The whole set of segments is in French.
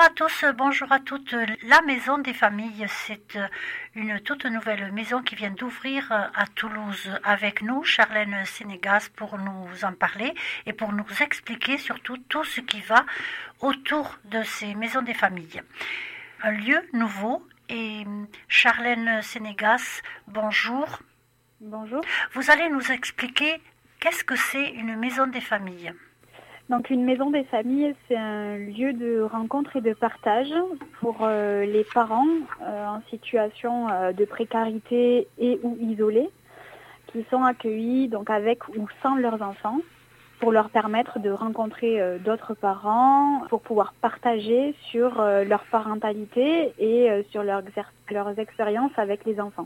à tous, bonjour à toutes. La Maison des Familles, c'est une toute nouvelle maison qui vient d'ouvrir à Toulouse avec nous, Charlène Sénégas, pour nous en parler et pour nous expliquer surtout tout ce qui va autour de ces maisons des familles. Un lieu nouveau et Charlène Sénégas, bonjour. Bonjour. Vous allez nous expliquer qu'est-ce que c'est une maison des familles. Donc une maison des familles, c'est un lieu de rencontre et de partage pour les parents en situation de précarité et ou isolés qui sont accueillis donc avec ou sans leurs enfants pour leur permettre de rencontrer d'autres parents, pour pouvoir partager sur leur parentalité et sur leurs expériences avec les enfants.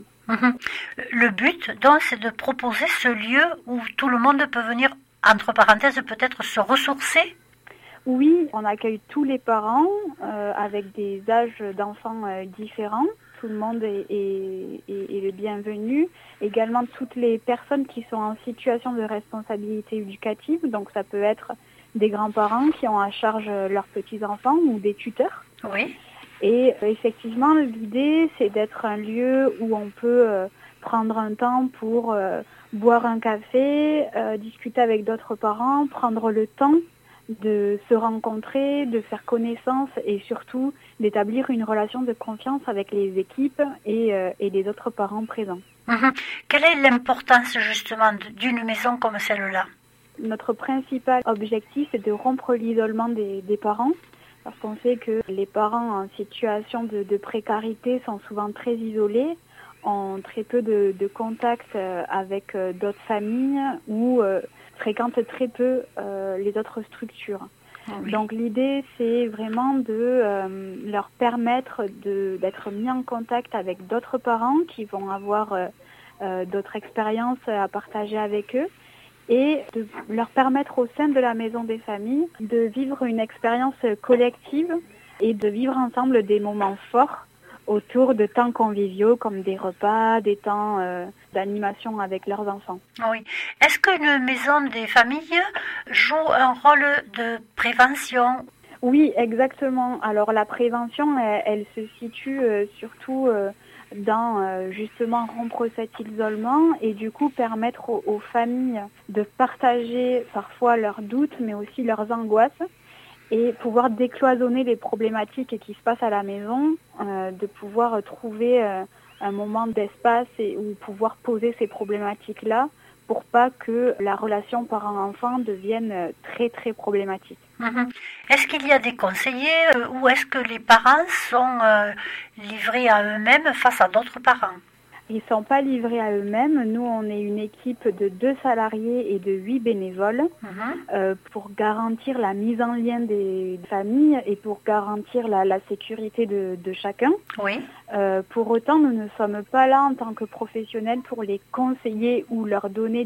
Le but donc c'est de proposer ce lieu où tout le monde peut venir entre parenthèses, peut-être se ressourcer? Oui, on accueille tous les parents avec des âges d'enfants différents. Tout le monde est le bienvenu. Également toutes les personnes qui sont en situation de responsabilité éducative. Donc ça peut être des grands-parents qui ont à charge leurs petits-enfants ou des tuteurs. Oui. Et effectivement, l'idée, c'est d'être un lieu où on peut prendre un temps pour boire un café, discuter avec d'autres parents, prendre le temps de se rencontrer, de faire connaissance et surtout d'établir une relation de confiance avec les équipes et les autres parents présents. Quelle est l'importance justement d'une maison comme celle-là? Notre principal objectif, c'est de rompre l'isolement des parents. Parce qu'on sait que les parents en situation de précarité sont souvent très isolés, ont très peu de contact avec d'autres familles ou fréquentent très peu les autres structures. Oui. Donc l'idée, c'est vraiment de leur permettre d'être mis en contact avec d'autres parents qui vont avoir d'autres expériences à partager avec eux et de leur permettre au sein de la maison des familles de vivre une expérience collective et de vivre ensemble des moments forts autour de temps conviviaux comme des repas, des temps d'animation avec leurs enfants. Oui. Est-ce qu'une maison des familles joue un rôle de prévention? Oui, exactement. Alors la prévention, elle se situe surtout dans justement rompre cet isolement et du coup permettre aux familles de partager parfois leurs doutes mais aussi leurs angoisses et pouvoir décloisonner les problématiques qui se passent à la maison, de pouvoir trouver un moment d'espace où pouvoir poser ces problématiques-là pour pas que la relation parent-enfant devienne très très problématique. Est-ce qu'il y a des conseillers ou est-ce que les parents sont livrés à eux-mêmes face à d'autres parents? Ils ne sont pas livrés à eux-mêmes. Nous, on est une équipe de 2 salariés et de 8 bénévoles pour garantir la mise en lien des familles et pour garantir la sécurité de chacun. Oui. Pour autant, nous ne sommes pas là en tant que professionnels pour les conseiller ou leur donner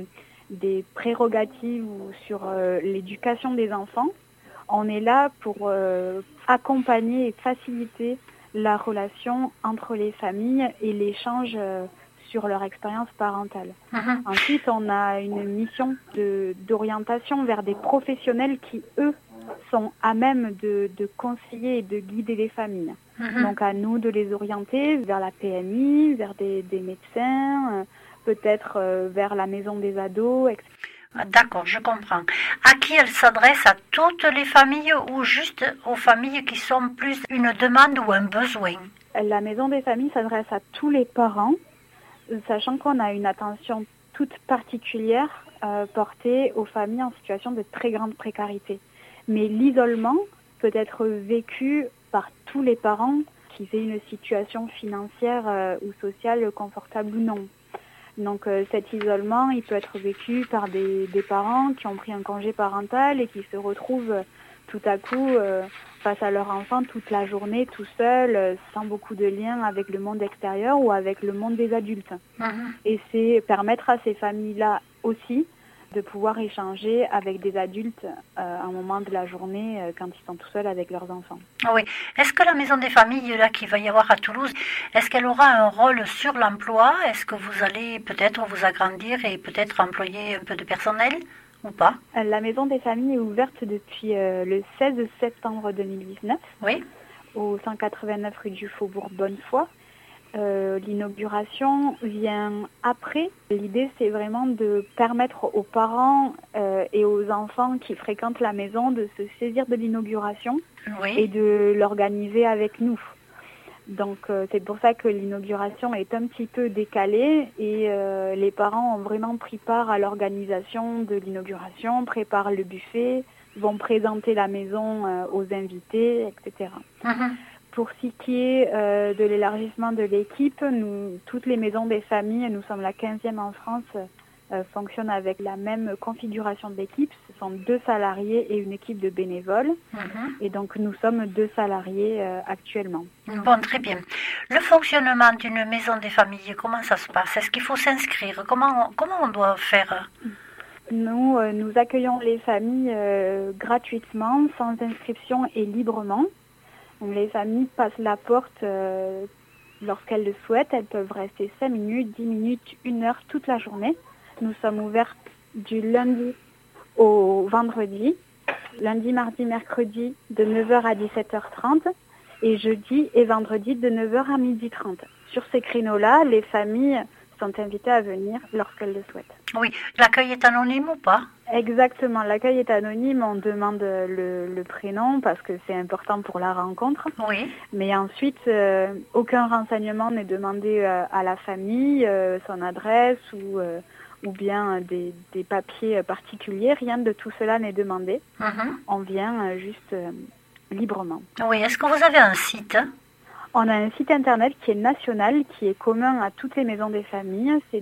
des prérogatives sur l'éducation des enfants. On est là pour accompagner et faciliter la relation entre les familles et l'échange sur leur expérience parentale. Ensuite, on a une mission d'orientation vers des professionnels qui, eux, sont à même de conseiller et de guider les familles. Donc à nous de les orienter vers la PMI, vers des médecins, peut-être vers la maison des ados, etc. D'accord, je comprends. À qui elle s'adresse? À toutes les familles ou juste aux familles qui sont plus une demande ou un besoin? La maison des familles s'adresse à tous les parents, sachant qu'on a une attention toute particulière portée aux familles en situation de très grande précarité. Mais l'isolement peut être vécu par tous les parents qui aient une situation financière ou sociale confortable ou non. Donc cet isolement, il peut être vécu par des parents qui ont pris un congé parental et qui se retrouvent tout à coup face à leur enfant toute la journée, tout seul, sans beaucoup de liens avec le monde extérieur ou avec le monde des adultes. Et c'est permettre à ces familles-là aussi de pouvoir échanger avec des adultes à un moment de la journée quand ils sont tout seuls avec leurs enfants. Oui. Est-ce que la maison des familles là qu'il va y avoir à Toulouse, est-ce qu'elle aura un rôle sur l'emploi? Est-ce que vous allez peut-être vous agrandir et peut-être employer un peu de personnel? ou pas? La Maison des Familles est ouverte depuis le 16 septembre 2019 Oui. au 189 rue du Faubourg Bonnefoy. L'inauguration vient après. L'idée, c'est vraiment de permettre aux parents et aux enfants qui fréquentent la maison de se saisir de l'inauguration et de l'organiser avec nous. Donc, c'est pour ça que l'inauguration est un petit peu décalée et les parents ont vraiment pris part à l'organisation de l'inauguration, préparent le buffet, vont présenter la maison aux invités, etc. Pour ce qui est de l'élargissement de l'équipe, toutes les maisons des familles, nous sommes la 15e en France, fonctionnent avec la même configuration de l'équipe. Ce sont 2 salariés et une équipe de bénévoles. Et donc, nous sommes 2 salariés actuellement. Bon, très bien. Le fonctionnement d'une maison des familles, comment ça se passe? Est-ce qu'il faut s'inscrire? Comment on doit faire? Nous accueillons les familles gratuitement, sans inscription et librement. Donc, les familles passent la porte lorsqu'elles le souhaitent. Elles peuvent rester 5 minutes, 10 minutes, 1 heure, toute la journée. Nous sommes ouverts du lundi au vendredi, lundi, mardi, mercredi de 9h à 17h30 et jeudi et vendredi de 9h à 12h30. Sur ces créneaux-là, les familles sont invitées à venir lorsqu'elles le souhaitent. Oui, l'accueil est anonyme ou pas? Exactement, l'accueil est anonyme, on demande le prénom parce que c'est important pour la rencontre. Oui. Mais ensuite, aucun renseignement n'est demandé à la famille, son adresse ou bien des papiers particuliers, rien de tout cela n'est demandé. On vient juste librement. Oui, est-ce que vous avez un site? On a un site internet qui est national, qui est commun à toutes les maisons des familles. C'est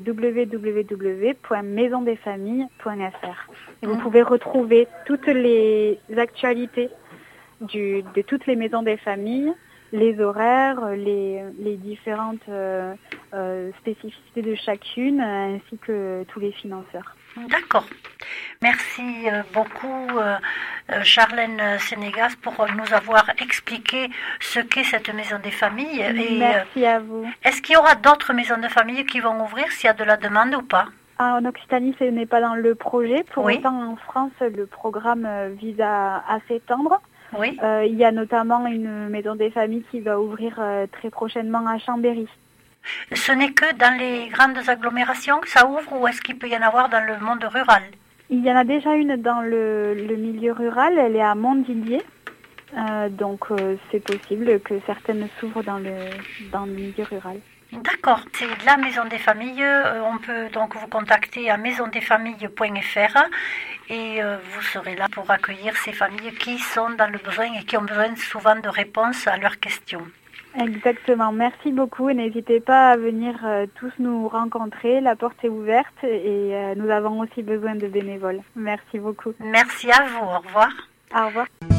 www.maisondesfamilles.fr. Et vous pouvez retrouver toutes les actualités de toutes les maisons des familles, les horaires, les différentes spécificités de chacune, ainsi que tous les financeurs. D'accord. Merci beaucoup Charlène Sénégas pour nous avoir expliqué ce qu'est cette maison des familles. Et, merci à vous. Est-ce qu'il y aura d'autres maisons de famille qui vont ouvrir s'il y a de la demande ou pas? En Occitanie, ce n'est pas dans le projet. Pour autant, en France, le programme vise à s'étendre. Oui. Il y a notamment une maison des familles qui va ouvrir très prochainement à Chambéry. Ce n'est que dans les grandes agglomérations que ça ouvre ou est-ce qu'il peut y en avoir dans le monde rural? Il y en a déjà une dans le milieu rural, elle est à Montdidier. Donc c'est possible que certaines s'ouvrent dans le milieu rural. D'accord, c'est la Maison des Familles. On peut donc vous contacter à maisondesfamilles.fr et vous serez là pour accueillir ces familles qui sont dans le besoin et qui ont besoin souvent de réponses à leurs questions. Exactement, merci beaucoup. N'hésitez pas à venir tous nous rencontrer. La porte est ouverte et nous avons aussi besoin de bénévoles. Merci beaucoup. Merci à vous, au revoir. Au revoir.